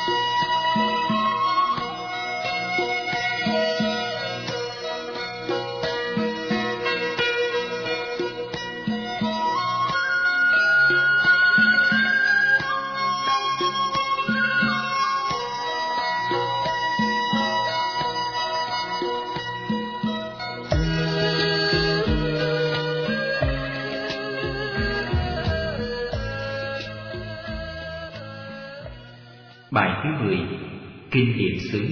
Bài thứ 10. Kinh Niệm xứ.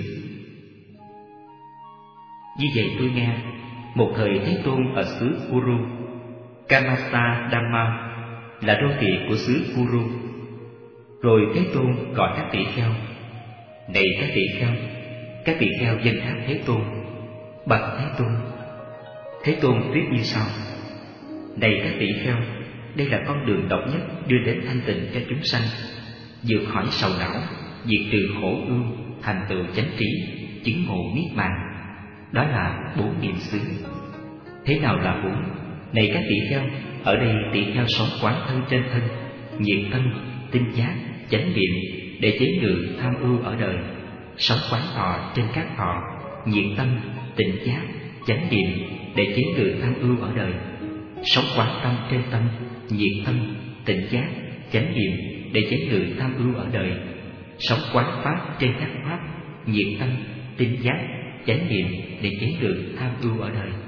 Như vậy tôi nghe, một thời Thế Tôn ở xứ Kuru, Kamasa Dhamma là đô thị của xứ Kuru. Rồi Thế Tôn gọi các tỷ kheo: Này các tỷ kheo dân tháp Thế Tôn. Bạch Thế Tôn. Thế Tôn thuyết như sau: Này các tỷ kheo, đây là con đường độc nhất đưa đến thanh tịnh cho chúng sanh, vượt khỏi sầu não, diệt trừ khổ ưu, thành tựu chánh trí, chứng ngộ niết bàn. Đó là 4 niệm xứ. Thế nào là 4? Này các tỷ kheo, ở đây tỷ kheo sống quán thân trên thân, nhiệt thân, tinh giác, chánh niệm để chế ngự tham ưu ở đời, sống quán thọ trên các thọ, nhiệt tâm, tinh giác, chánh niệm để chế ngự tham ưu ở đời, sống quán tâm trên tâm, nhiệt tâm, tinh giác, chánh niệm để chế ngự tham ưu ở đời, sống quán pháp trên các pháp, nhiệt tâm, tinh giác, chánh niệm để chế ngự tham ưu ở đời.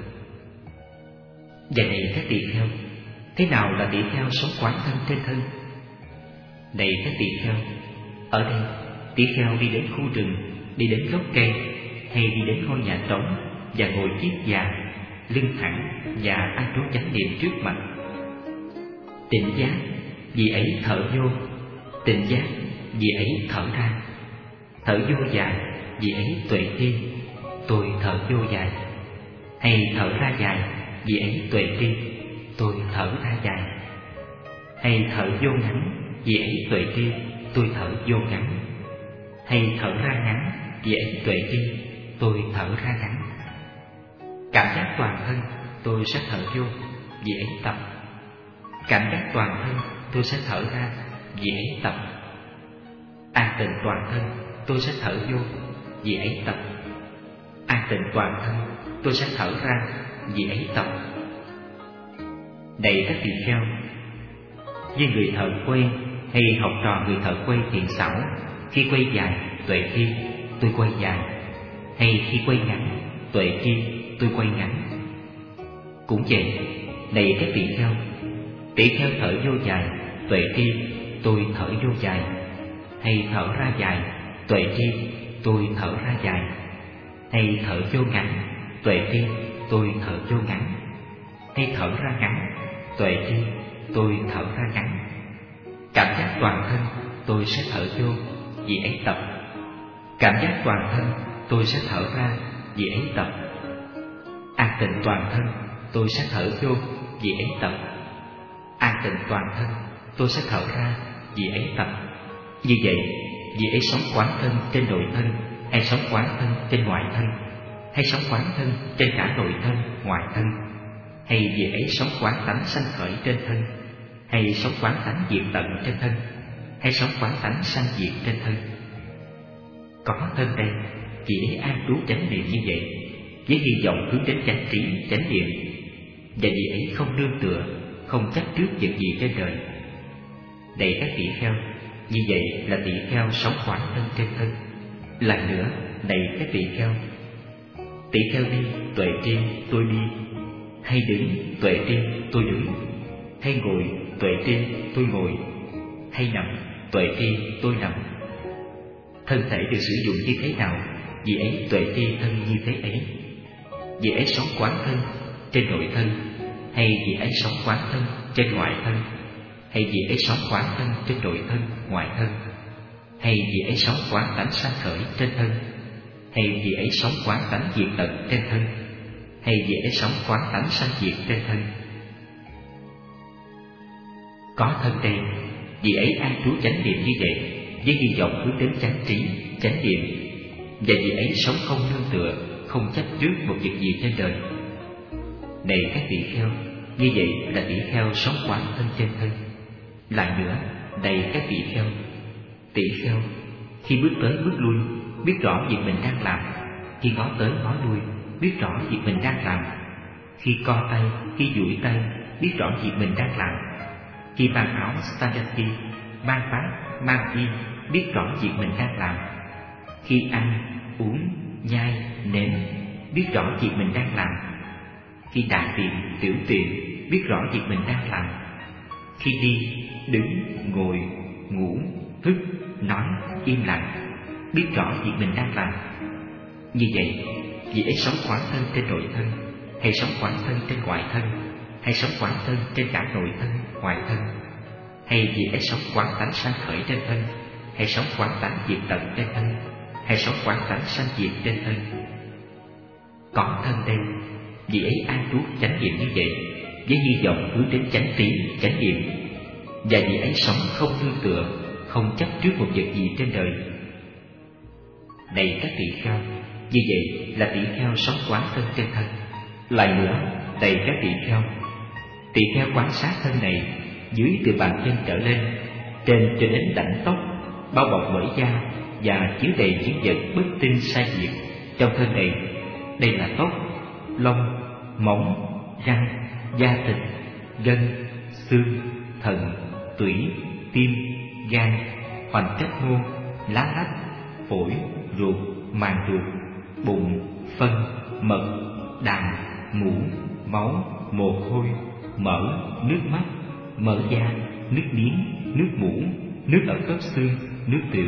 Và này các tỳ kheo, thế nào là tỳ kheo sống quán thân trên thân? Này các tỳ kheo, ở đây tỳ kheo đi đến khu rừng, đi đến gốc cây, hay đi đến ngôi nhà trống và ngồi kiết già, lưng thẳng và an trú chánh niệm trước mặt. Tỉnh giác, vì ấy thở vô; tỉnh giác, vì ấy thở ra. Thở vô dài, vì ấy tuệ tri, tôi thở vô dài. Hay thở ra dài, vì ấy tuệ tri, tôi thở ra dài. Hay thở vô ngắn, vì ấy tuệ tri, tôi thở vô ngắn. Hay thở ra ngắn, vì ấy tuệ tri, tôi thở ra ngắn. Cảm giác toàn thân, tôi sẽ thở vô, vì ấy tập. Cảm giác toàn thân, tôi sẽ thở ra, vì ấy tập. An tịnh toàn thân, tôi sẽ thở vô, vì ấy tập. An tịnh toàn thân, tôi sẽ thở ra, vì ấy tập. Này các tỳ kheo, như người thợ quay hay học trò người thợ quay thiện xảo, khi quay dài tuệ tri, tôi quay dài. Hay khi quay ngắn tuệ tri, tôi quay ngắn. Cũng vậy, này các tỷ kheo thở vô dài tuệ tri, tôi thở vô dài. Hay thở ra dài tuệ tri, tôi thở ra dài. Hay thở vô ngắn tuệ tri, tôi thở vô ngắn. Hay thở ra ngắn tuệ tri, tôi thở ra ngắn. Cảm giác toàn thân, tôi sẽ thở vô, vì ấy tập. Cảm giác toàn thân, tôi sẽ thở ra, vì ấy tập. An tịnh toàn thân, tôi sẽ thở vô, vì ấy tập. An tịnh toàn thân, tôi sẽ thở ra, vì ấy tập. Như vậy, vì ấy sống quán thân trên nội thân, hay sống quán thân trên ngoại thân, hay sống quán thân trên cả nội thân, ngoại thân, hay vì ấy sống quán tánh sanh khởi trên thân, hay sống quán tánh diệt tận trên thân, hay sống quán tánh sanh diệt trên thân. Có thân đây, vì ấy an trú chánh niệm như vậy, với hy vọng hướng đến chánh trí, chánh niệm. Và vì ấy không nương tựa, không chấp trước việc gì trên đời. Này các tỷ kheo, như vậy là tỷ kheo sống quán thân trên thân. Lại nữa, này các tỷ kheo đi tuệ tri, tôi đi. Hay đứng tuệ tri, tôi đứng. Hay ngồi tuệ tri, tôi ngồi. Hay nằm tuệ tri, tôi nằm. Thân thể được sử dụng như thế nào, vì ấy tuệ tri thân như thế ấy. Vì ấy sống quán thân trên nội thân, hay vì ấy sống quán thân trên ngoại thân, hay vì ấy sống quán thân trên nội thân, ngoại thân, hay vì ấy sống quán tánh sanh khởi trên thân, hay vì ấy sống quán tánh diệt tận trên thân, hay vì ấy sống quán tánh sanh diệt trên thân. Có thân đây, vì ấy an trú chánh niệm như vậy, với hy vọng hướng đến chánh trí, chánh niệm. Và vì ấy sống không nương tựa, không chấp trước một việc gì trên đời. Này các tỷ kheo, như vậy là tỷ kheo sống quán thân trên thân. Lại nữa, này các tỷ kheo, Khi bước tới bước lui, biết rõ việc mình đang làm. Khi ngó tới ngó lui, biết rõ việc mình đang làm. Khi co tay, khi duỗi tay, biết rõ việc mình đang làm. Khi mang áo standardie, mang vác, mang im, biết rõ việc mình đang làm. Khi ăn, uống, nhai, nếm, biết rõ việc mình đang làm. Khi đại tiện, tiểu tiện, biết rõ việc mình đang làm. Khi đi, đứng, ngồi, ngủ, thức, nói, im lặng, biết rõ việc mình đang làm. Như vậy, vị ấy sống quán thân trên nội thân, hay sống quán thân trên ngoại thân, hay sống quán thân trên cả nội thân, ngoại thân, hay vị ấy sống quán tánh sanh khởi trên thân, hay sống quán tánh diệt tận trên thân, hay sống quán tánh sanh diệt trên thân. Có thân đây, vị ấy an trú chánh niệm như vậy, với hy vọng hướng đến chánh trí, chánh niệm, và vị ấy sống không nương tựa, không chấp trước một vật gì trên đời. Này các tỳ kheo, như vậy là tỳ kheo sống quán thân trên thân. Lại nữa, này các tỳ kheo quan sát thân này, dưới từ bàn chân trở lên, trên cho đến đảnh tóc, bao bọc bởi da và chứa đầy những vật bất tinh sai diệt trong thân này. Đây là tóc, lông, móng, răng, da thịt, gân, xương, thận, tủy, tim, gan, hoành cách mô, lá lách, phổi, ruột, màng ruột, bụng, phân, mật, đàm, mũ, máu, mồ hôi, mỡ, nước mắt, mỡ da, nước miếng, nước mũ, nước ở khớp xương, nước tiểu.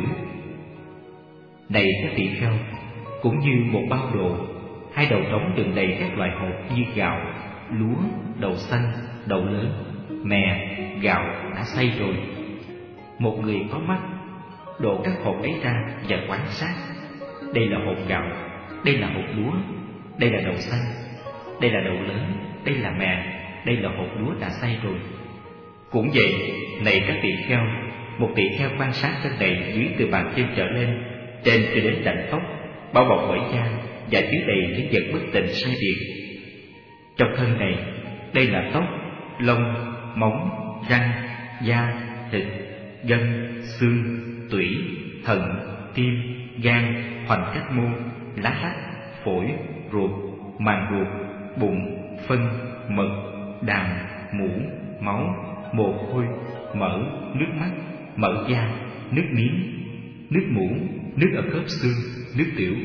Này các tỳ kheo, cũng như một bao đồ, hai đầu trống đựng đầy các loại hột như gạo, lúa, đậu xanh, đậu lớn, mè, gạo đã xay rồi. Một người có mắt đổ các hột ấy ra và quan sát. Đây là hột gạo, đây là hột lúa, đây là đậu xanh, đây là đậu lớn, đây là mè, đây là hột lúa đã xay rồi. Cũng vậy, này các tỳ kheo, một tỳ kheo quan sát thân này dưới từ bàn chân trở lên, trên cho đến đảnh tóc, bao bọc bởi da và chứa đầy những vật bất tịnh sai biệt. Trong thân này, đây là tóc, lông, móng, răng, da, thịt, gân, xương, tủy, thận, tim, gan, hoành cách mô, lá lách, phổi, ruột, màng ruột, bụng, phân, mật, đàm, mũ, máu, mồ hôi, mỡ, nước mắt, mỡ da, nước miếng, nước mũ, nước ở khớp xương, nước tiểu.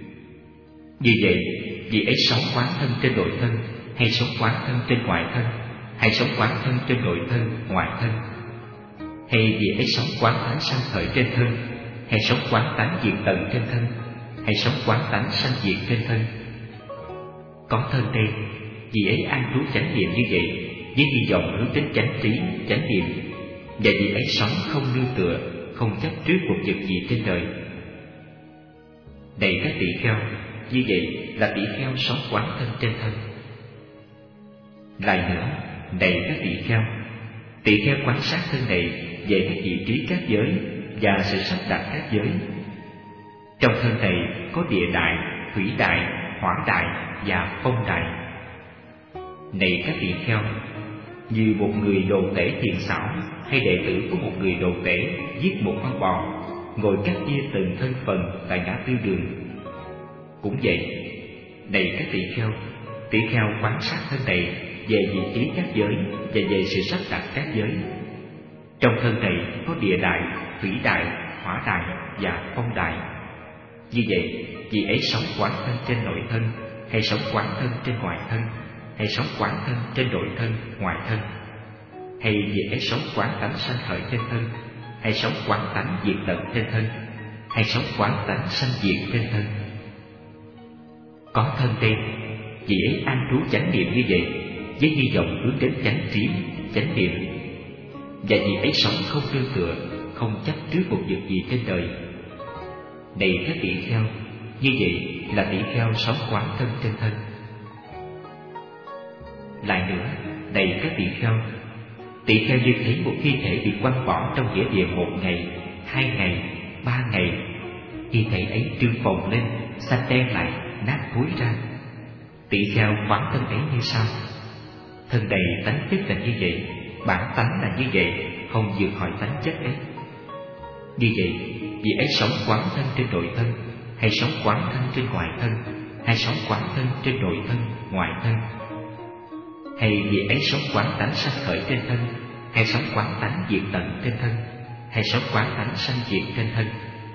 Vì vậy, vị ấy sống quán thân trên nội thân, hay sống quán thân trên ngoại thân, hay sống quán thân trên nội thân, ngoại thân, hay vị ấy sống quán tánh sanh khởi trên thân, hay sống quán tánh diệt tận trên thân, hay sống quán tánh sanh diệt trên thân. Có thân đây, vị ấy an trú chánh niệm như vậy, với hy vọng hướng đến chánh trí, chánh niệm, và vị ấy sống không nương tựa, không chấp trước một vật gì trên đời. Này các tỳ kheo, như vậy là tỳ kheo sống quán thân trên thân. Lại nữa, này các tỳ kheo quan sát thân này về các vị trí các giới và sự sắp đặt các giới. Trong thân này có địa đại, thủy đại, hỏa đại và phong đại. Này các tỳ kheo, như một người đồ tể thiện xảo hay đệ tử của một người đồ tể giết một con bò, ngồi cắt chia từng thân phần tại ngã tư đường. Cũng vậy, này các tỳ kheo quan sát thân này về vị trí các giới và về sự sắp đặt các giới. Trong thân này có địa đại, thủy đại, hỏa đại và phong đại. Như vậy, vị ấy sống quán thân trên nội thân, hay sống quán thân trên ngoại thân, hay sống quán thân trên nội thân, ngoại thân, hay vị ấy sống quán tánh sanh khởi trên thân, hay sống quán tánh diệt tận trên thân, hay sống quán tánh sanh diệt trên thân. Có thân đây, vị ấy an trú chánh niệm như vậy, với hy vọng hướng đến chánh trí, chánh niệm, và vị ấy sống không nương tựa, không chấp trước một vật gì trên đời. Này các tỳ kheo, như vậy là tỳ kheo sống quán thân trên thân. Lại nữa, này các tỳ kheo như thấy một thi thể bị quăng bỏ trong nghĩa địa 1 ngày, 2 ngày, 3 ngày, thi thể ấy trương phồng lên, xanh đen lại, nát thối ra. Tỳ kheo quán thân ấy như sau: thân đầy tánh chất là như vậy, bản tánh là như vậy, không vượt khỏi tánh chất ấy. Như vậy, vị ấy sống quán thân trên nội thân, hay sống quán thân trên ngoại thân, hay sống quán thân trên nội thân, ngoại thân? Hay vị ấy sống quán tánh sanh khởi trên thân, hay sống quán tánh diệt tận trên thân, hay sống quán tánh sanh diệt trên thân?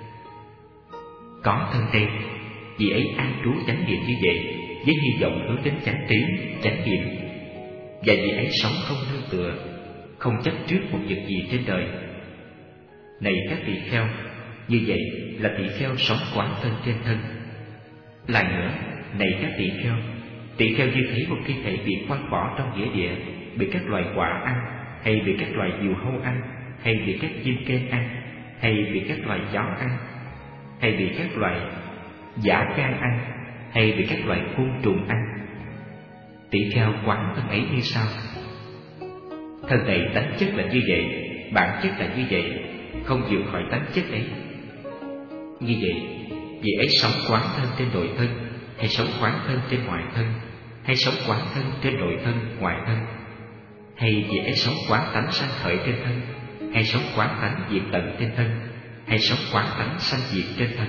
Có thân đây, vị ấy an trú chánh niệm như vậy, với hy vọng hướng đến chánh trí, chánh niệm. Và vị ấy sống không nương tựa, không chấp trước một vật gì trên đời. Này các tỳ kheo, như vậy là tỳ kheo sống quán thân trên thân. Lại nữa, này các tỳ kheo như thấy một thi thể bị quăng bỏ trong nghĩa địa, bị các loài quạ ăn, hay bị các loài diều hâu ăn, hay bị các chim kên ăn, hay bị các loài chó ăn, hay bị các loài dã gan ăn, hay bị các loài côn trùng ăn. Tỳ kheo quán thân ấy như sau: thân này tánh chất là như vậy, bản chất là như vậy, không vượt khỏi tánh chất ấy. Như vậy, vị ấy sống quán thân trên nội thân, hay sống quán thân trên ngoại thân, hay sống quán thân trên nội thân, ngoại thân? Hay vị ấy sống quán tánh sanh khởi trên thân, hay sống quán tánh diệt tận trên thân, hay sống quán tánh sanh diệt trên thân?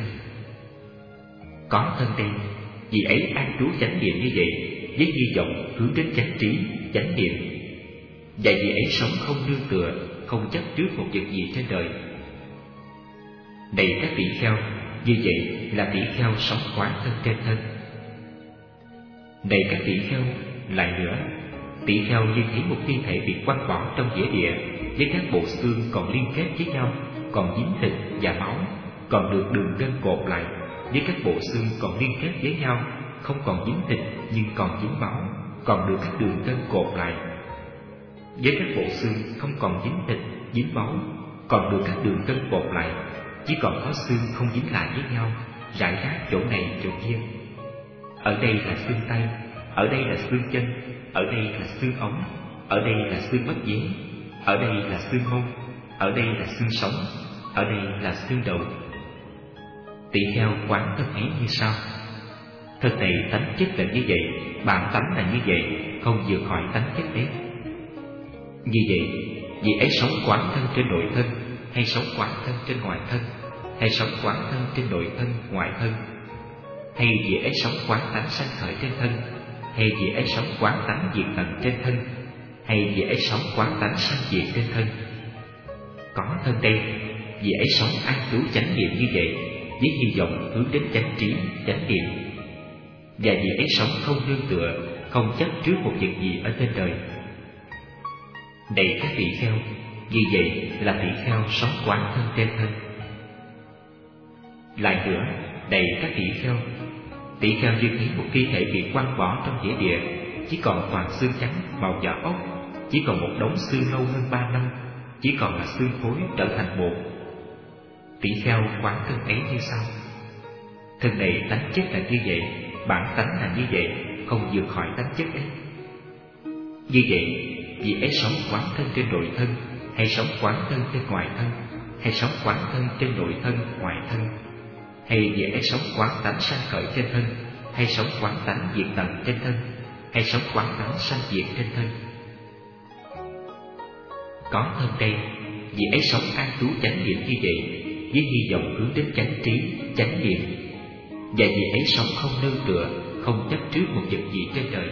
Có thân đây, vị ấy an trú chánh niệm như vậy, với hy vọng hướng đến chánh trí, chánh niệm. Và vị ấy sống không nương tựa, không chấp trước một vật gì trên đời. Này các tỳ kheo, như vậy là tỳ kheo sống quán thân trên thân. Này các tỳ kheo, lại nữa, tỳ kheo như thấy một thi thể bị quăng bỏ trong nghĩa địa, với các bộ xương còn liên kết với nhau, còn dính thịt và máu, còn được đường gân cột lại, với các bộ xương còn liên kết với nhau, không còn dính thịt nhưng còn dính máu, còn được các đường gân cột lại, với các bộ xương không còn dính thịt, dính máu, còn được các đường gân cột lại, chỉ còn có xương không dính lại với nhau, rải rác chỗ này chỗ kia. Ở đây là xương tay, ở đây là xương chân, ở đây là xương ống, ở đây là xương bắp dế, ở đây là xương mông, ở đây là xương sống, ở đây là xương đầu. Tỳ kheo quán thân ấy như sau: thân này tánh chất là như vậy, bản tánh là như vậy, không vượt khỏi tánh chất ấy. Như vậy, vị ấy sống quán thân trên nội thân, hay sống quán thân trên ngoại thân, hay sống quán thân trên nội thân, ngoại thân? Hay vị ấy sống quán tánh sanh khởi trên thân, hay vị ấy sống quán tánh diệt tận trên thân, hay vị ấy sống quán tánh sanh diệt trên thân? Có thân đây, vị ấy sống an trú chánh niệm như vậy, với hy vọng hướng đến chánh trí, chánh niệm. Và vị ấy sống không nương tựa, không chấp trước một vật gì ở trên đời. Này các tỳ kheo, như vậy là tỳ kheo sống quán thân trên thân. Lại nữa, này các tỳ kheo như thấy một thi thể bị quăng bỏ trong nghĩa địa, chỉ còn toàn xương trắng màu vỏ ốc, chỉ còn một đống xương lâu hơn 3 năm, chỉ còn là xương khối trở thành bột. Tỳ kheo quán thân ấy như sau: thân này tánh chất là như vậy, bản tánh là như vậy, không vượt khỏi tánh chất ấy. Như vậy, vị ấy sống quán thân trên nội thân, hay sống quán thân trên ngoại thân, hay sống quán thân trên nội thân, ngoại thân? Hay vị ấy sống quán tánh sanh khởi trên thân, hay sống quán tánh diệt tận trên thân, hay sống quán tánh sanh diệt trên thân? Có thân đây, vị ấy sống an trú chánh niệm như vậy, với hy vọng hướng đến chánh trí, chánh niệm. Và vị ấy sống không nương tựa, không chấp trước một vật gì trên đời.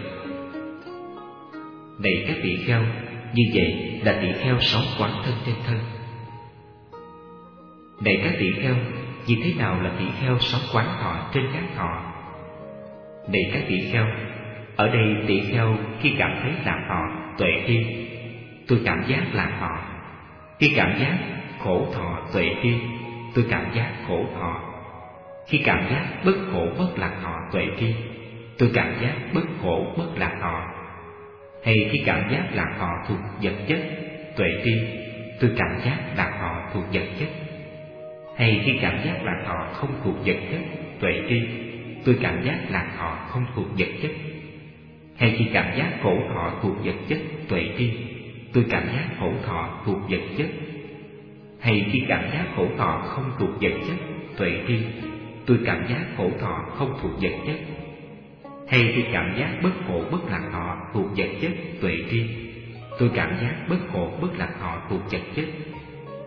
Này các tỳ kheo, như vậy là tỳ kheo sống quán thân trên thân. Này các tỳ kheo, như thế nào là tỳ kheo sống quán thọ trên các thọ? Này các tỳ kheo, ở đây tỳ kheo khi cảm thấy lạc thọ, tuệ tri, tôi cảm giác lạc thọ. Khi cảm giác khổ thọ, tuệ tri, tôi cảm giác khổ thọ. Khi cảm giác bất khổ bất lạc thọ, tuệ tri, tôi cảm giác bất khổ bất lạc thọ. Hay khi cảm giác lạc thọ thuộc vật chất, tuệ tri, tôi cảm giác lạc thọ thuộc vật chất. Hay khi cảm giác lạc thọ không thuộc vật chất, tuệ tri, tôi cảm giác lạc thọ không thuộc vật chất. Hay khi cảm giác khổ thọ thuộc vật chất, tuệ tri, tôi cảm giác khổ thọ thuộc vật chất. Hay khi cảm giác khổ thọ không thuộc vật chất, tuệ tri, tôi cảm giác khổ thọ không thuộc vật chất. Hay khi cảm giác bất khổ bất lạc thọ thuộc vật chất, tuệ tri, tôi cảm giác bất khổ bất lạc thọ thuộc vật chất.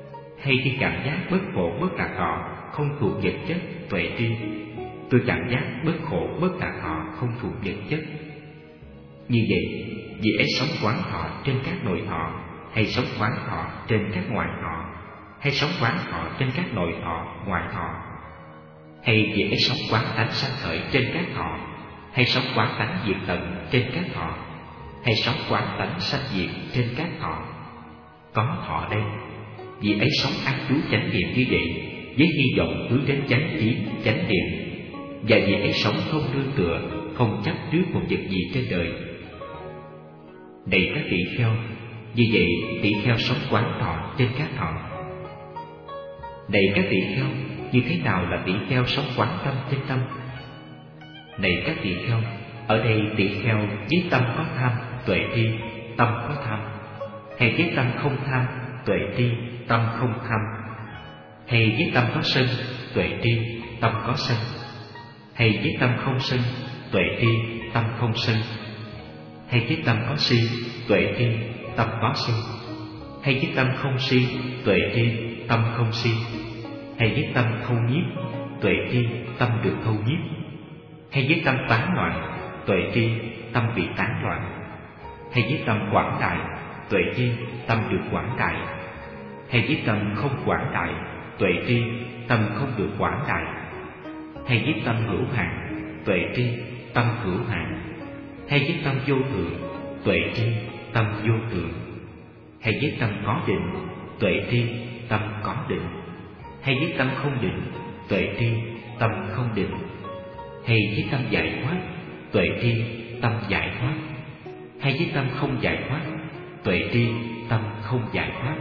hay khi cảm giác bất khổ bất lạc thọ không thuộc vật chất tuệ tri, tôi cảm giác bất khổ bất lạc thọ không thuộc vật chất. Như vậy, vị ấy sống quán thọ trên các nội thọ, hay sống quán thọ trên các ngoại thọ, hay sống quán thọ trên các nội thọ, ngoại thọ, hay vị ấy sống quán tánh sanh khởi trên các thọ, hay sống quán tánh diệt tận trên các thọ, hay sống quán tánh sanh diệt trên các thọ. Có thọ đây, vị ấy sống an trú chánh niệm như vậy, với hy vọng hướng đến chánh trí, chánh niệm, và vị ấy sống không nương tựa, không chấp trước một vật gì trên đời. Này các tỷ kheo, như vậy tỷ kheo sống quán thọ trên các thọ. Này các tỷ kheo, như thế nào là tỷ kheo sống quán tâm trên tâm? Này các tỷ kheo, ở đây tỷ kheo với tâm có tham, tuệ tri, tâm có tham, hay với tâm không tham, tuệ tri, tâm không tham, hay với tâm có sân, tuệ tri, tâm có sân, hay với tâm không sân, tuệ tri, tâm không sân, hay với tâm có si, tuệ tri, tâm có si, hay với tâm không si, tuệ tri, tâm không si, hay với tâm thâu nhiếp, tuệ tri, tâm được thâu nhiếp, hay với tâm tán loạn, tuệ tri, tâm bị tán loạn, hay với tâm quảng đại, tuệ tri, tâm được quảng đại, hay với tâm không quảng đại, tuệ tri, tâm không được quảng đại, hay với tâm hữu hạn, tuệ tri, tâm hữu hạn, hay với tâm vô thượng, tuệ tri, tâm vô thượng, hay với tâm có định, tuệ tri, tâm có định, hay với tâm không định, tuệ tri, tâm không định, hay với tâm giải thoát, tuệ tri, tâm giải thoát, hay với tâm không giải thoát, tuệ tri, tâm không giải thoát.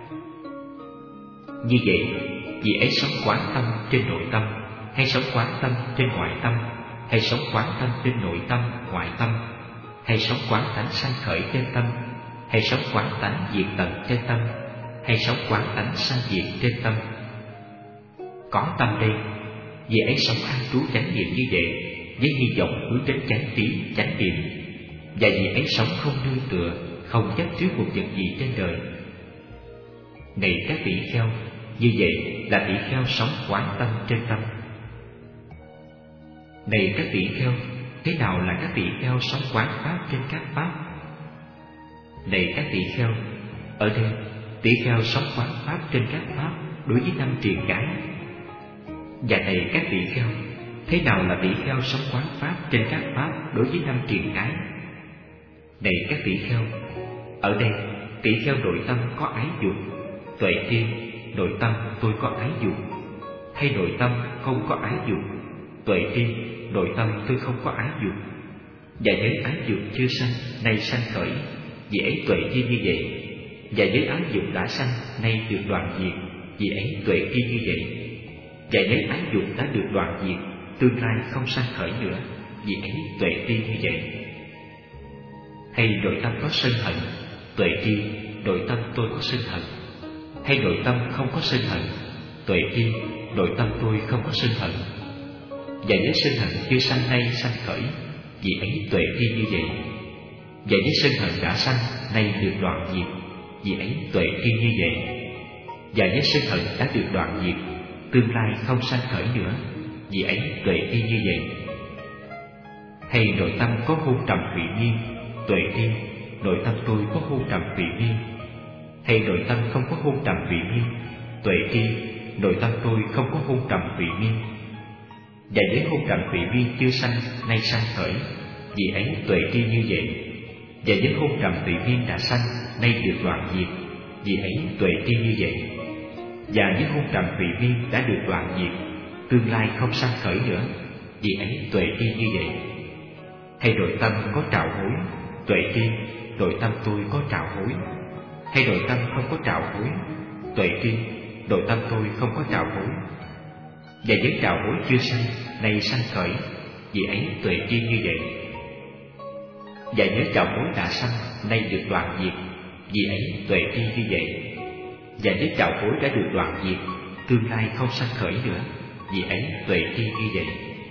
Như vậy, vị ấy sống quán tâm trên nội tâm, hay sống quán tâm trên ngoại tâm, hay sống quán tâm trên nội tâm, ngoại tâm, hay sống quán tánh sanh khởi trên tâm, hay sống quán tánh diệt tận trên tâm, hay sống quán tánh sanh diệt trên tâm. Có tâm đây, vị ấy sống an trú chánh niệm như vậy, với hy vọng hướng đến chánh trí, chánh niệm, và vị ấy sống không nương tựa, không chấp trước một vật gì trên đời. Này các tỷ kheo, như vậy là tỷ kheo sống quán tâm trên tâm. Này các tỷ kheo, thế nào là các tỷ kheo sống quán pháp trên các pháp? Này các tỷ kheo, ở đây tỷ kheo sống quán pháp trên các pháp đối với năm triền cái. Và này các tỷ kheo, thế nào là tỷ kheo sống quán pháp trên các pháp đối với năm triền cái? Này các tỷ kheo, ở đây tỷ kheo nội tâm có ái dục, tuệ tri, nội tâm tôi có ái dục, hay nội tâm không có ái dục, tuệ tri, nội tâm tôi không có ái dục, và với ái dục chưa sanh nay sanh khởi, vì ấy tuệ tri như vậy, và với ái dục đã sanh nay được đoạn diệt, vì ấy tuệ tri như vậy, và với ái dục đã được đoạn diệt, tương lai không sanh khởi nữa, vì ấy tuệ tri như vậy. Hay nội tâm có sân hận, tuệ tri, nội tâm tôi có sân hận, hay nội tâm không có sân hận, tuệ tri, nội tâm tôi không có sân hận, và với sân hận chưa sanh nay sanh khởi, vì ấy tuệ tri như vậy, và với sân hận đã sanh nay được đoạn diệt, vì ấy tuệ tri như vậy, và với sân hận đã được đoạn diệt, tương lai không sanh khởi nữa, vì ấy tuệ tri như vậy. Hay nội tâm có hôn trầm thủy miên, tuệ tri, nội tâm tôi có hôn trầm thủy miên, hay nội tâm không có hôn trầm thủy miên, tuệ tri, nội tâm tôi không có hôn trầm thủy miên, và với hôn trầm thủy miên chưa sanh nay sanh khởi, vì ấy tuệ tri như vậy, và với hôn trầm thủy miên đã sanh nay được đoạn diệt, vì ấy tuệ tri như vậy, và với hôn trầm thủy miên đã được đoạn diệt, tương lai không sanh khởi nữa, vì ấy tuệ tri như vậy. Hay nội tâm có trạo hối, tuệ tri, nội tâm tôi có trạo hối, hay nội tâm không có trạo hối, tuệ tri, nội tâm tôi không có trạo hối, và với trạo hối chưa sanh nay sanh khởi, vì ấy tuệ tri như vậy, và với trạo hối đã sanh nay được đoạn diệt, vì ấy tuệ tri như vậy, và với trạo hối đã được đoạn diệt, tương lai không sanh khởi nữa, vì ấy tuệ tri như vậy.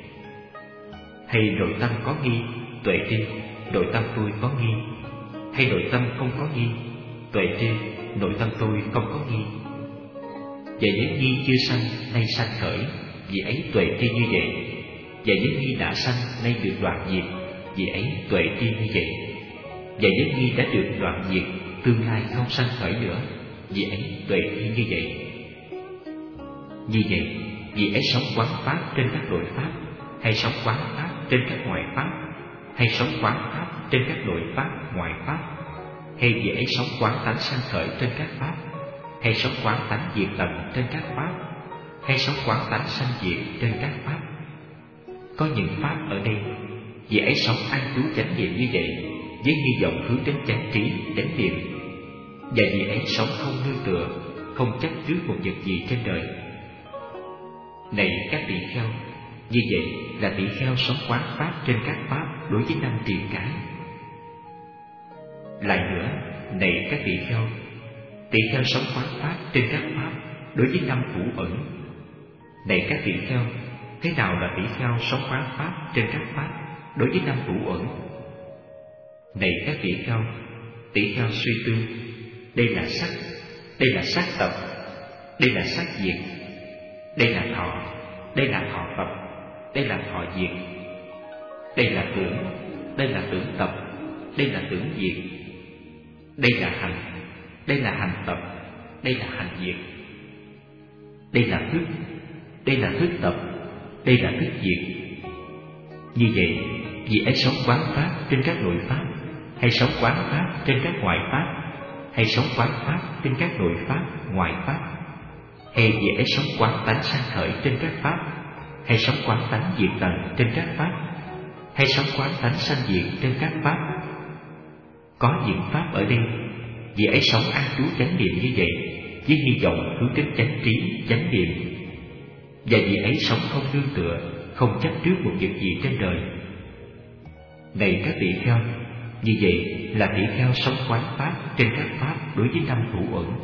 Hay nội tâm có nghi, tuệ tri, nội tâm tôi có nghi, hay nội tâm không có nghi, tuệ tri, nội tâm tôi không có nghi, Và giới nghi chưa sanh nay sanh khởi, vì ấy tuệ tri như vậy. Và giới nghi đã sanh nay được đoạn diệt, vì ấy tuệ tri như vậy. Và giới nghi đã được đoạn diệt, tương lai không sanh khởi nữa, vì ấy tuệ tri như vậy. Như vậy, vì ấy sống quán pháp trên các nội pháp, hay sống quán pháp trên các ngoại pháp, hay sống quán pháp trên các nội pháp ngoại pháp, hay vì ấy sống quán tánh sanh khởi trên các pháp, hay sống quán tánh diệt tận trên các pháp, hay sống quán tánh sanh diệt trên các pháp. Có những pháp ở đây, vì ấy sống an trú chánh niệm như vậy, với hy vọng hướng đến chánh trí, chánh niệm. Và vì ấy sống không nương tựa, không chấp trước một vật gì trên đời. Này các tỳ kheo, như vậy là tỳ kheo sống quán pháp trên các pháp đối với 5 triền cái. Lại nữa, này các tỳ kheo sống quán pháp trên các pháp đối với 5 thủ ẩn. Này các tỳ kheo, thế nào là tỳ kheo sống quán pháp trên các pháp đối với 5 thủ ẩn? Này các tỳ kheo suy tư, đây là sắc, đây là sắc tập, đây là sắc diệt, đây là thọ, đây là thọ tập, đây là thọ diệt, đây là tưởng, đây là tưởng tập, đây là tưởng diệt, đây là hành, đây là hành tập, đây là hành diệt, đây là thức, đây là thức tập, đây là thức diệt. Như vậy, vì ấy sống quán pháp trên các nội pháp, hay sống quán pháp trên các ngoại pháp, hay sống quán pháp trên các nội pháp ngoại pháp, hay vì ấy sống quán tánh sanh khởi trên các pháp, hay sống quán tánh diệt tận trên các pháp, hay sống quán tánh sanh diệt trên các pháp. Có những pháp ở đây, vì ấy sống an trú chánh niệm như vậy, với hy vọng hướng đến chánh trí, chánh niệm. Và vì ấy sống không nương tựa, không chấp trước một vật gì trên đời. Này các tỳ kheo, như vậy là tỳ kheo sống quán pháp trên các pháp đối với 5 thủ ẩn.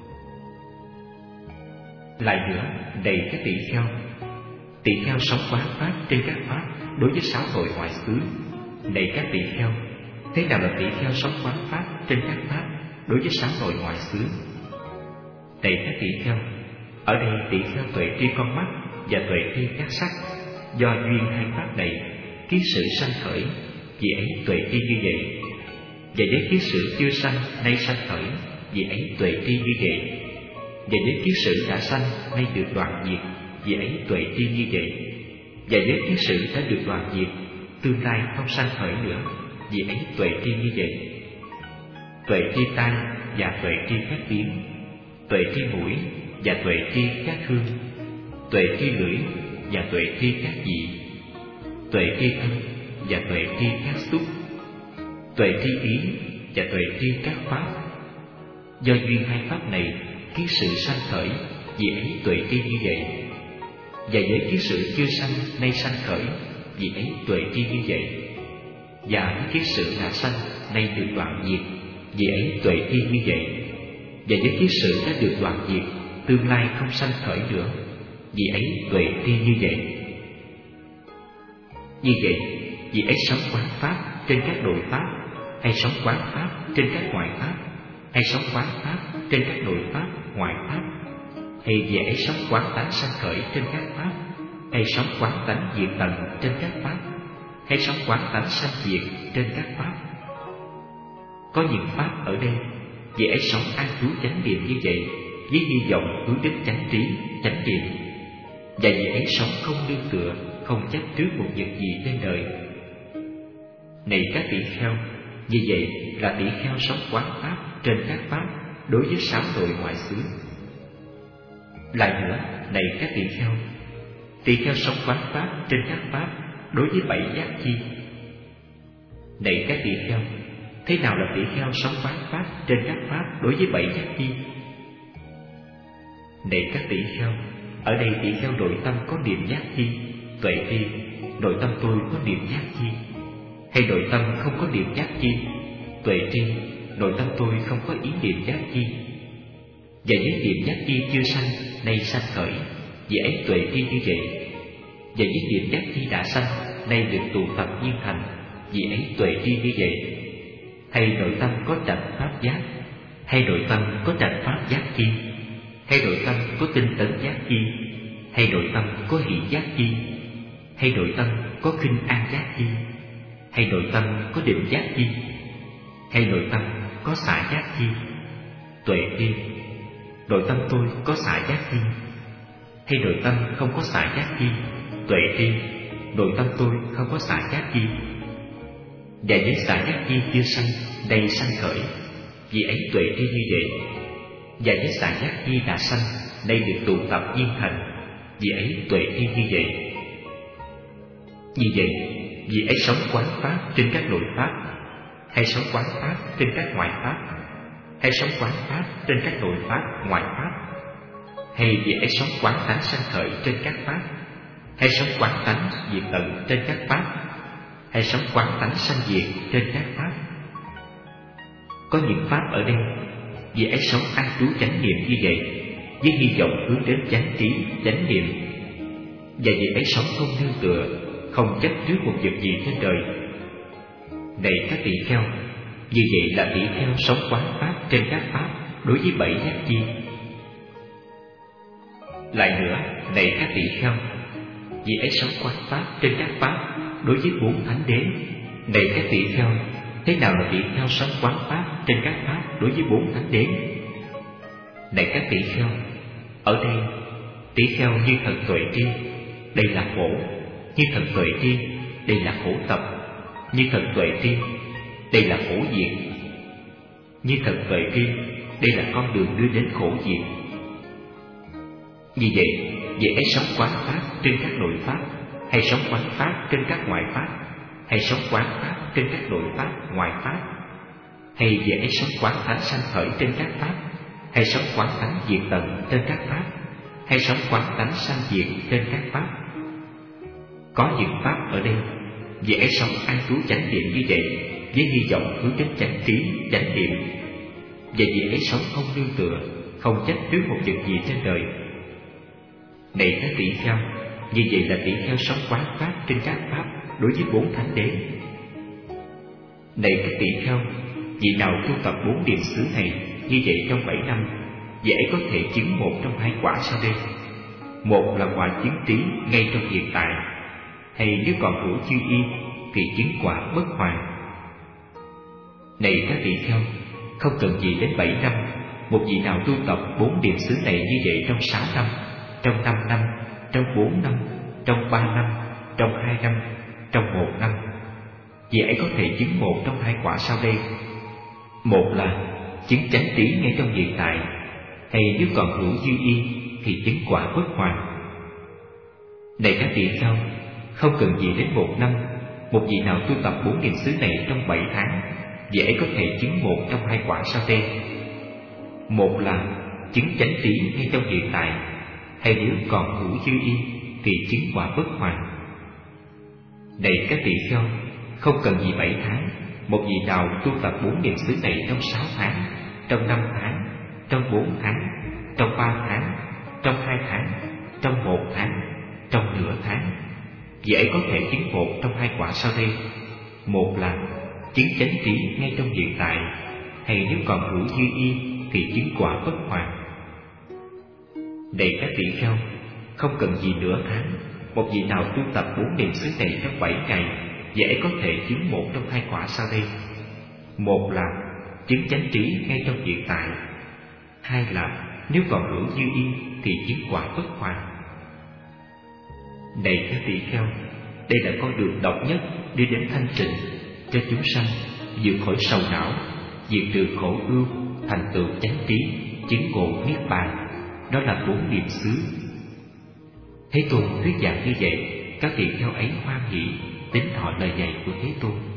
Lại nữa, này các tỳ kheo sống quán pháp trên các pháp đối với 6 nội ngoại xứ. Này các tỳ kheo, thế nào là tỳ kheo sống quán pháp trên các pháp đối với 6 nội ngoại xứ? Này các tỳ kheo, ở đây tỳ kheo tuệ tri con mắt và tuệ tri các sắc, do duyên hai pháp này kiến sự sanh khởi, vì ấy tuệ tri như vậy. Và với kiến sự chưa sanh nay sanh khởi, vì ấy tuệ tri như vậy. Và với kiến sự đã sanh nay được đoạn diệt, vì ấy tuệ tri như vậy. Và với kiến sự đã được đoạn diệt, tương lai không sanh khởi nữa, vì ấy tuệ tri như vậy. Tuệ tri tai và tuệ tri các tiếng, tuệ tri mũi và tuệ tri các hương, tuệ tri lưỡi và tuệ tri các vị, tuệ tri thân và tuệ tri các xúc, tuệ tri ý và tuệ tri các pháp. Do duyên hai pháp này kiến sự sanh khởi, vì ấy tuệ tri như vậy. Và với kiến sự chưa sanh nay sanh khởi, vì ấy tuệ tri như vậy. Và với kiến sự đã sanh nay được đoạn diệt, vì ấy tuệ tri như vậy. Và với kiến sự đã được đoạn diệt, tương lai không sanh khởi nữa, vì ấy tuệ tri như vậy. Như vậy, vì ấy sống quán pháp trên các nội pháp, hay sống quán pháp trên các ngoại pháp, hay sống quán pháp trên các nội pháp ngoại pháp, hay vì ấy sống quán tánh sanh khởi trên các pháp, hay sống quán tánh diệt tận trên các pháp, hay sống quán tánh sanh diệt trên các pháp. Có những pháp ở đây, vì ấy sống an trú chánh niệm như vậy, với hy vọng hướng đến chánh trí, chánh niệm. Và vì ấy sống không nương tựa, không chấp trước một vật gì trên đời. Này các tỳ kheo, như vậy là tỳ kheo sống quán pháp trên các pháp đối với 6 nội ngoại xứ. Lại nữa, này các tỳ kheo sống quán pháp trên các pháp đối với 7 giác chi. Này các tỳ kheo, thế nào là tỳ kheo sống quán pháp trên các pháp đối với 7 giác chi? Này các tỳ kheo, ở đây tỳ kheo nội tâm có niệm giác chi, tuệ tri, nội tâm tôi có niệm giác chi, hay nội tâm không có niệm giác chi, tuệ tri, nội tâm tôi không có ý niệm giác chi. Và với niệm giác chi chưa sanh nay sanh khởi, vì ấy tuệ tri như vậy. Và với niệm giác chi đã sanh nay được tụ tập viên thành, vì ấy tuệ tri như vậy. Hay nội tâm có trạch pháp giác, hay nội tâm có trạch pháp giác chi, hay nội tâm có tinh tấn giác chi, hay nội tâm có hỷ giác chi, hay nội tâm có khinh an giác chi, hay nội tâm có định giác chi, hay nội tâm có xả giác chi? Tuệ tri, nội tâm tôi có xả giác chi, hay nội tâm không có xả giác chi? Tuệ tri, nội tâm tôi không có xả giác chi. Và với xả giác chi chưa sanh, đây sanh khởi, vì ấy tuệ tri như vậy. Và với xả giác chi đã sanh, đây được tụ tập viên thành, vì ấy tuệ tri như vậy. Như vậy, vì ấy sống quán pháp trên các nội pháp, hay sống quán pháp trên các ngoại pháp, hay sống quán pháp trên các nội pháp ngoại pháp, hay vì ấy sống quán tánh sanh khởi trên các pháp, hay sống quán tánh diệt tận trên các pháp, hay sống quán tánh sanh diệt trên các pháp. Có những pháp ở đây, vì ấy sống an trú chánh niệm như vậy, với hy vọng hướng đến chánh trí, chánh niệm. Và vì ấy sống không nương tựa, không chấp trước một vật gì trên đời. Này các tỳ kheo, như vậy là tỳ kheo sống quán pháp trên các pháp đối với 7 giác chi. Lại nữa, này các tỳ kheo, vì ấy sống quán pháp trên các pháp đối với 4 thánh đế. Này các tỳ kheo, thế nào là tỳ kheo sống quán pháp trên các pháp đối với 4 thánh đế? Này các tỳ kheo, ở đây tỳ kheo như thần tuệ tri, đây là khổ; như thần tuệ tri, đây là khổ tập; như thần tuệ tri, đây là khổ diệt; như thần tuệ tri, đây là con đường đưa đến khổ diệt. Như vậy, về ấy sống quán pháp trên các nội pháp, hay sống quán pháp trên các ngoại pháp, hay sống quán pháp trên các nội pháp ngoại pháp, hay về ấy sống quán thánh sanh khởi trên các pháp, hay sống quán thánh diệt tận trên các pháp, hay sống quán thánh sanh diệt trên các pháp. Có những pháp ở đây, về ấy sống an trú chánh niệm như vậy, với hy vọng hướng đến chánh trí, chánh niệm. Và vì ấy sống không nương tựa, không chấp trước một vật gì trên đời. Này các tỷ kheo, như vậy là tỷ kheo sống quán pháp trên các pháp đối với 4 thánh đế. Này các tỷ kheo, vị nào tu tập 4 điềm xứ này như vậy trong 7 năm, vị ấy có thể chứng một trong 2 quả sau đây. Một là quả chứng trí ngay trong hiện tại, hay nếu còn hữu chư y thì chứng quả bất hoàn. Này các tỷ kheo, không cần gì đến 7 năm, một vị nào tu tập 4 điềm xứ này như vậy trong 6 năm, trong 5 năm, trong 4 năm, trong 3 năm, trong 2 năm, trong 1 năm, vị ấy có thể chứng một trong 2 quả sau đây. Một là chứng chánh trí ngay trong hiện tại, hay nếu còn hữu dư y thì chứng quả bất hoàn. Này các tỷ kheo, không cần gì đến 1 năm, một vị nào tu tập 4 điềm xứ này trong 7 tháng, vị ấy có thể chứng một trong 2 quả sau đây. Một là chứng chánh trí ngay trong hiện tại, hay nếu còn hữu dư y thì chứng quả bất hoàn. Này các tỳ kheo, không cần gì 7 tháng, một vị nào tu tập 4 điềm xứ này trong 6 tháng, trong 5 tháng, trong 4 tháng, trong 3 tháng, trong 2 tháng, trong 1 tháng, trong nửa tháng, vị ấy có thể chứng một trong 2 quả sau đây. Một là chứng chánh trí ngay trong hiện tại, hay nếu còn hữu dư y thì chứng quả bất hoàn. Này các tỷ kheo, không cần gì nửa tháng, một vị nào tu tập 4 điềm xứ này trong 7 ngày, vị ấy có thể chứng một trong 2 quả sau đây. Một là chứng chánh trí ngay trong hiện tại, hai là nếu còn hữu dư y thì chứng quả bất hoàn. Này các tỷ kheo, đây là con đường độc nhất đi đến thanh tịnh cho chúng sanh, vượt khỏi sầu não, diệt trừ khổ ưu, thành tựu chánh trí, chứng ngộ niết bàn. Đó là 4 điềm xứ. Thế Tôn thuyết giảng như vậy, các tỳ kheo ấy hoan hỷ tín thọ lời dạy của Thế Tôn.